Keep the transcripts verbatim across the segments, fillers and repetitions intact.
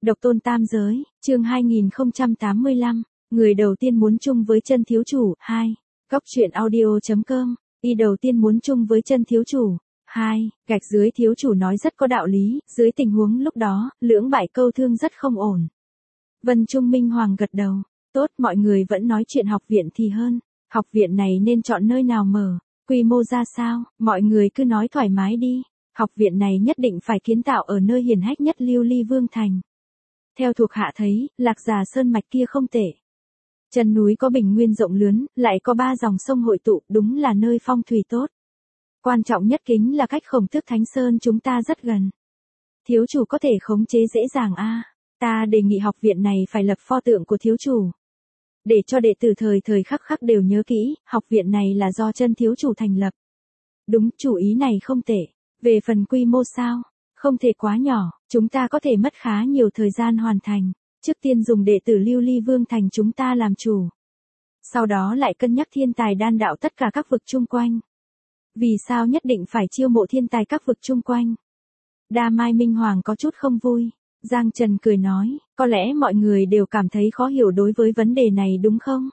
Độc tôn tam giới, chương hai nghìn không trăm tám mươi lăm, người đầu tiên muốn chung với chân thiếu chủ, hai. Góc truyện audio.com, y đầu tiên muốn chung với chân thiếu chủ, hai. Gạch dưới thiếu chủ nói rất có đạo lý, dưới tình huống lúc đó, lưỡng bại câu thương rất không ổn. Vân Trung Minh Hoàng gật đầu, tốt, mọi người vẫn nói chuyện học viện thì hơn, học viện này nên chọn nơi nào mở, quy mô ra sao, mọi người cứ nói thoải mái đi, học viện này nhất định phải kiến tạo ở nơi hiển hách nhất Lưu Ly Vương Thành. Theo thuộc hạ thấy, Lạc Già Sơn mạch kia không tệ. Chân núi có bình nguyên rộng lớn, lại có ba dòng sông hội tụ, đúng là nơi phong thủy tốt. Quan trọng nhất kính là cách Khổng Tước Thánh Sơn chúng ta rất gần. Thiếu chủ có thể khống chế dễ dàng a. Ta đề nghị học viện này phải lập pho tượng của thiếu chủ. Để cho đệ tử thời thời khắc khắc đều nhớ kỹ, học viện này là do chân thiếu chủ thành lập. Đúng, chủ ý này không tệ. Về phần quy mô sao? Không thể quá nhỏ, chúng ta có thể mất khá nhiều thời gian hoàn thành. Trước tiên dùng đệ tử Lưu Ly Vương Thành chúng ta làm chủ. Sau đó lại cân nhắc thiên tài đan đạo tất cả các vực chung quanh. Vì sao nhất định phải chiêu mộ thiên tài các vực chung quanh? Đa Mai Minh Hoàng có chút không vui. Giang Trần cười nói, có lẽ mọi người đều cảm thấy khó hiểu đối với vấn đề này đúng không?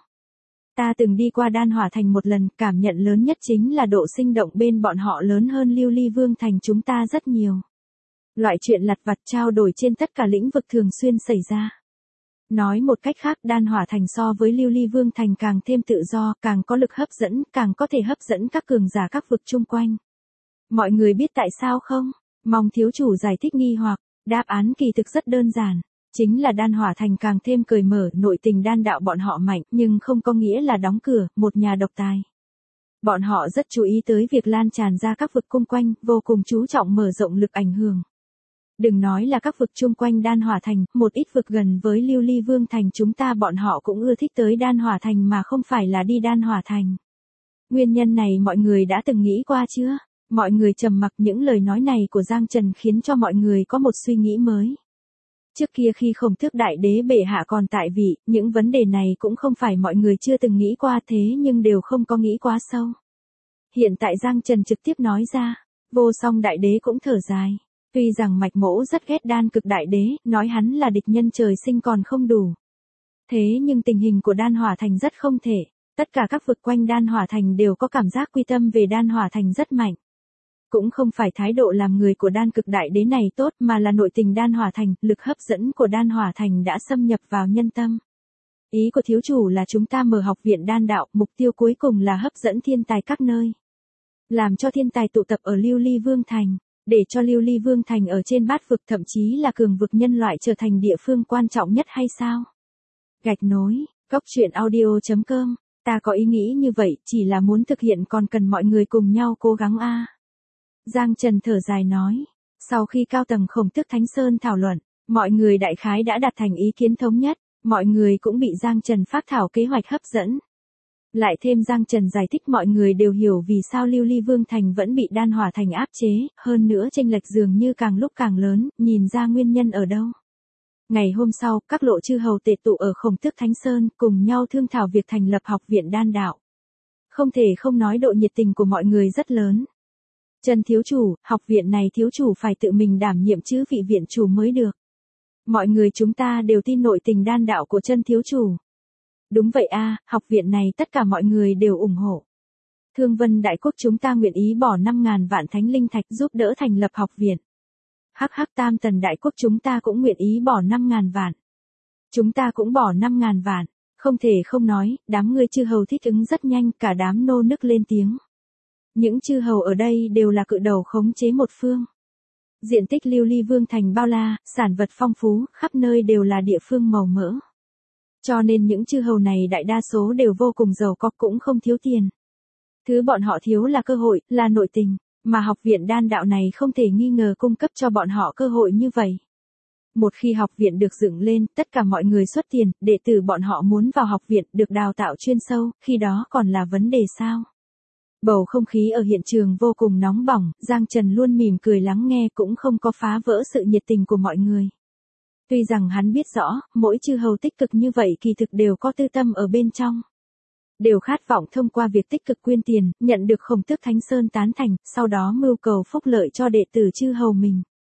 Ta từng đi qua Đan Hỏa Thành một lần, cảm nhận lớn nhất chính là độ sinh động bên bọn họ lớn hơn Lưu Ly Vương Thành chúng ta rất nhiều. Loại chuyện lặt vặt trao đổi trên tất cả lĩnh vực thường xuyên xảy ra. Nói một cách khác, Đan Hỏa Thành so với Lưu Ly Vương Thành càng thêm tự do, càng có lực hấp dẫn, càng có thể hấp dẫn các cường giả các vực chung quanh. Mọi người biết tại sao không? Mong thiếu chủ giải thích nghi hoặc, đáp án kỳ thực rất đơn giản. Chính là Đan Hỏa Thành càng thêm cởi mở, nội tình đan đạo bọn họ mạnh, nhưng không có nghĩa là đóng cửa, một nhà độc tài. Bọn họ rất chú ý tới việc lan tràn ra các vực chung quanh, vô cùng chú trọng mở rộng lực ảnh hưởng. Đừng nói là các vực chung quanh Đan Hỏa Thành, một ít vực gần với Lưu Ly Vương Thành chúng ta bọn họ cũng ưa thích tới Đan Hỏa Thành mà không phải là đi Đan Hỏa Thành. Nguyên nhân này mọi người đã từng nghĩ qua chưa? Mọi người trầm mặc, những lời nói này của Giang Trần khiến cho mọi người có một suy nghĩ mới. Trước kia khi Khổng Tước Đại Đế bệ hạ còn tại vị, những vấn đề này cũng không phải mọi người chưa từng nghĩ qua thế nhưng đều không có nghĩ quá sâu. Hiện tại Giang Trần trực tiếp nói ra, Vô Song Đại Đế cũng thở dài. Tuy rằng Mạch Mỗ rất ghét Đan Cực Đại Đế, nói hắn là địch nhân trời sinh còn không đủ. Thế nhưng tình hình của Đan Hỏa Thành rất không thể, tất cả các vực quanh Đan Hỏa Thành đều có cảm giác quy tâm về Đan Hỏa Thành rất mạnh. Cũng không phải thái độ làm người của Đan Cực Đại Đế này tốt mà là nội tình Đan Hỏa Thành, lực hấp dẫn của Đan Hỏa Thành đã xâm nhập vào nhân tâm. Ý của thiếu chủ là chúng ta mở học viện đan đạo, mục tiêu cuối cùng là hấp dẫn thiên tài các nơi. Làm cho thiên tài tụ tập ở Lưu Ly Vương Thành, để cho Lưu Ly Vương Thành ở trên bát vực thậm chí là cường vực nhân loại trở thành địa phương quan trọng nhất hay sao? Gạch nối, góc truyện audio.com, ta có ý nghĩ như vậy, chỉ là muốn thực hiện còn cần mọi người cùng nhau cố gắng a. Giang Trần thở dài nói, sau khi cao tầng Khổng Tước Thánh Sơn thảo luận, mọi người đại khái đã đạt thành ý kiến thống nhất, mọi người cũng bị Giang Trần phác thảo kế hoạch hấp dẫn. Lại thêm Giang Trần giải thích mọi người đều hiểu vì sao Lưu Ly Vương Thành vẫn bị Đan Hỏa Thành áp chế, hơn nữa chênh lệch dường như càng lúc càng lớn, nhìn ra nguyên nhân ở đâu. Ngày hôm sau, các lộ chư hầu tề tụ ở Khổng Tước Thánh Sơn, cùng nhau thương thảo việc thành lập học viện đan đạo. Không thể không nói độ nhiệt tình của mọi người rất lớn. Chân thiếu chủ, học viện này thiếu chủ phải tự mình đảm nhiệm chứ vị viện chủ mới được. Mọi người chúng ta đều tin nội tình đan đạo của chân thiếu chủ. Đúng vậy a, học viện này tất cả mọi người đều ủng hộ. Thương Vân Đại Quốc chúng ta nguyện ý bỏ năm ngàn vạn thánh linh thạch giúp đỡ thành lập học viện. Hắc Hắc Tam Tần Đại Quốc chúng ta cũng nguyện ý bỏ năm ngàn vạn. Chúng ta cũng bỏ năm ngàn vạn, không thể không nói, đám người chư hầu thích ứng rất nhanh, cả đám nô nức lên tiếng. Những chư hầu ở đây đều là cự đầu khống chế một phương. Diện tích Lưu Ly Vương Thành bao la, sản vật phong phú, khắp nơi đều là địa phương màu mỡ. Cho nên những chư hầu này đại đa số đều vô cùng giàu có, cũng không thiếu tiền. Thứ bọn họ thiếu là cơ hội, là nội tình, mà học viện đan đạo này không thể nghi ngờ cung cấp cho bọn họ cơ hội như vậy. Một khi học viện được dựng lên, tất cả mọi người xuất tiền, đệ tử bọn họ muốn vào học viện được đào tạo chuyên sâu, khi đó còn là vấn đề sao? Bầu không khí ở hiện trường vô cùng nóng bỏng, Giang Trần luôn mỉm cười lắng nghe cũng không có phá vỡ sự nhiệt tình của mọi người. Tuy rằng hắn biết rõ, mỗi chư hầu tích cực như vậy kỳ thực đều có tư tâm ở bên trong. Đều khát vọng thông qua việc tích cực quyên tiền, nhận được Khổng Tước Thánh Sơn tán thành, sau đó mưu cầu phúc lợi cho đệ tử chư hầu mình.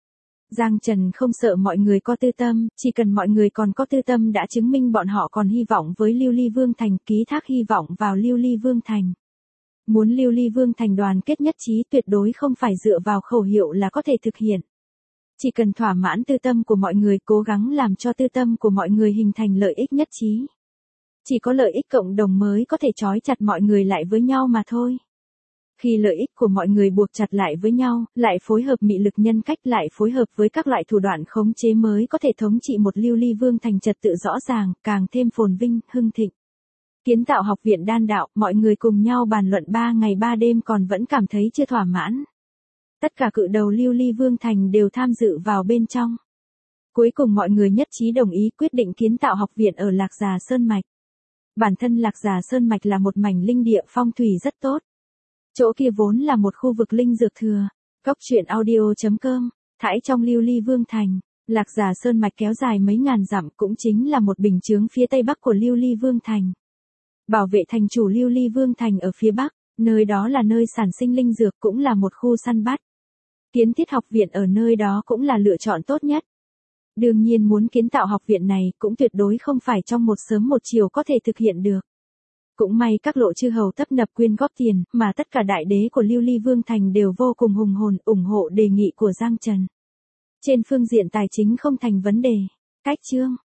Giang Trần không sợ mọi người có tư tâm, chỉ cần mọi người còn có tư tâm đã chứng minh bọn họ còn hy vọng với Lưu Ly Vương Thành, ký thác hy vọng vào Lưu Ly Vương Thành. Muốn Lưu Ly Vương Thành đoàn kết nhất trí tuyệt đối không phải dựa vào khẩu hiệu là có thể thực hiện. Chỉ cần thỏa mãn tư tâm của mọi người, cố gắng làm cho tư tâm của mọi người hình thành lợi ích nhất trí. Chỉ có lợi ích cộng đồng mới có thể trói chặt mọi người lại với nhau mà thôi. Khi lợi ích của mọi người buộc chặt lại với nhau, lại phối hợp mị lực nhân cách, lại phối hợp với các loại thủ đoạn khống chế mới có thể thống trị một Lưu Ly Vương Thành trật tự rõ ràng, càng thêm phồn vinh, hưng thịnh. Kiến tạo học viện đan đạo, mọi người cùng nhau bàn luận ba ngày ba đêm còn vẫn cảm thấy chưa thỏa mãn. Tất cả cự đầu Lưu Ly Vương Thành đều tham dự vào bên trong. Cuối cùng mọi người nhất trí đồng ý quyết định kiến tạo học viện ở Lạc Già Sơn Mạch. Bản thân Lạc Già Sơn Mạch là một mảnh linh địa phong thủy rất tốt. Chỗ kia vốn là một khu vực linh dược thừa. Cốc truyện audio chấm com, thãi trong Lưu Ly Vương Thành, Lạc Già Sơn Mạch kéo dài mấy ngàn dặm cũng chính là một bình chướng phía tây bắc của Lưu Ly Vương Thành. Bảo vệ thành chủ Lưu Ly Vương Thành ở phía bắc, nơi đó là nơi sản sinh linh dược cũng là một khu săn bắt. Kiến thiết học viện ở nơi đó cũng là lựa chọn tốt nhất. Đương nhiên muốn kiến tạo học viện này cũng tuyệt đối không phải trong một sớm một chiều có thể thực hiện được. Cũng may các lộ chư hầu tấp nập quyên góp tiền, mà tất cả đại đế của Lưu Ly Vương Thành đều vô cùng hùng hồn ủng hộ đề nghị của Giang Trần. Trên phương diện tài chính không thành vấn đề. Cách chương